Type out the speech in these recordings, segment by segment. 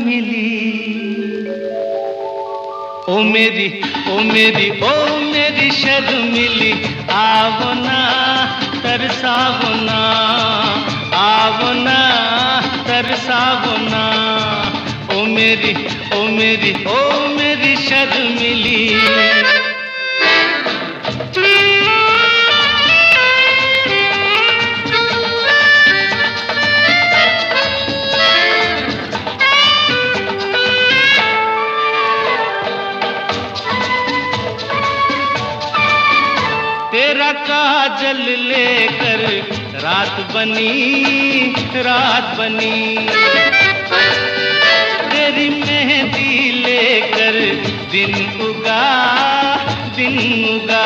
मिली। ओ मेरी ओ मेरी ओ मेरी शर्मिली, आवो ना तरसावो ना, आवो ना तरसावो ना। ओ मेरी ओ मेरी ओ मेरी शर्मिली। तेरा काजल लेकर रात बनी, रात बनी। तेरी मेहंदी लेकर दिन उगा, दिन उगा।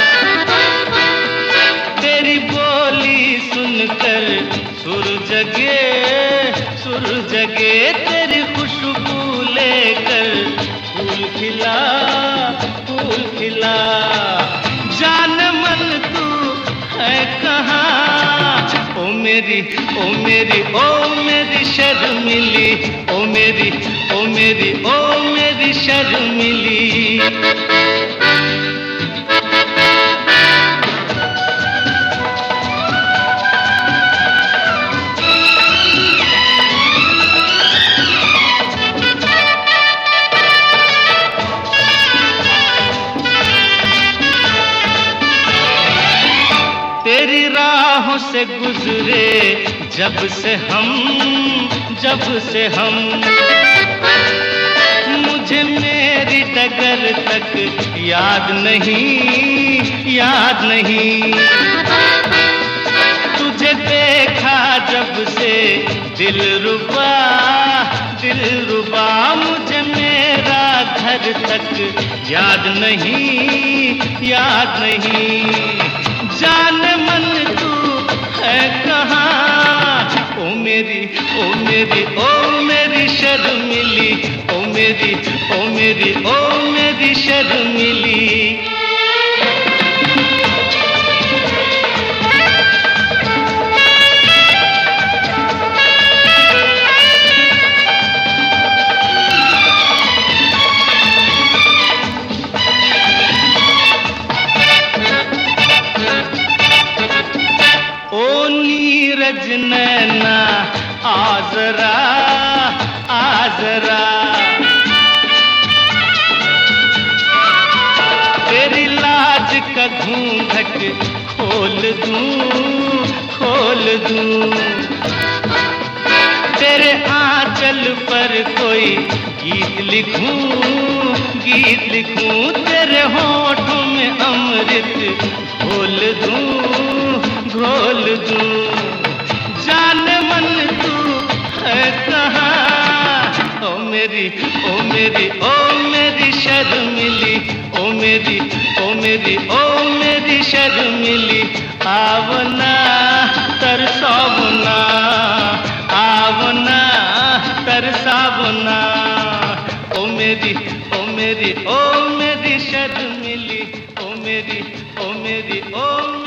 तेरी बोली सुनकर सुर जगे, सुर जगे। तेरी खुशबू लेकर फूल खिला, फूल खिला। जान मन तू है कहाँ? ओ मेरी ओ मेरी ओ मेरी शर्मिली, ओ मेरी ओ मेरी ओ मेरी शर्मिली। तेरी राहों से गुजरे जब से हम, जब से हम। मुझे मेरी डगर तक याद नहीं, याद नहीं। तुझे देखा जब से दिल रुबा, दिल रुबा। मुझे मेरा घर तक याद नहीं, याद नहीं। जान मन तू है कहाँ? ओ मेरी ओ मेरी ओ मेरी शर्मिली, ओ मेरी ओ मेरी ओ मेरी शर्मिली। नीरज नैना आजरा, आजरा। तेरी लाज का घूंघट खोल दूं, खोल दूं। तेरे आंचल पर कोई गीत लिखूं, गीत लिखूं। तेरे होठों में अमृत घोल दूं, घोल दूं। जान मन तू है कहाँ? ओ मेरी ओ मेरी ओ मेरी शर्मिली, ओ मेरी ओ मेरी ओ मेरी शर्मिली। आवो ना तरसावो ना, आवो ना तरसावो ना। ओ मेरी ओ मेरी ओ मेरी शर्मिली, ओ मेरी ओ मेरी ओ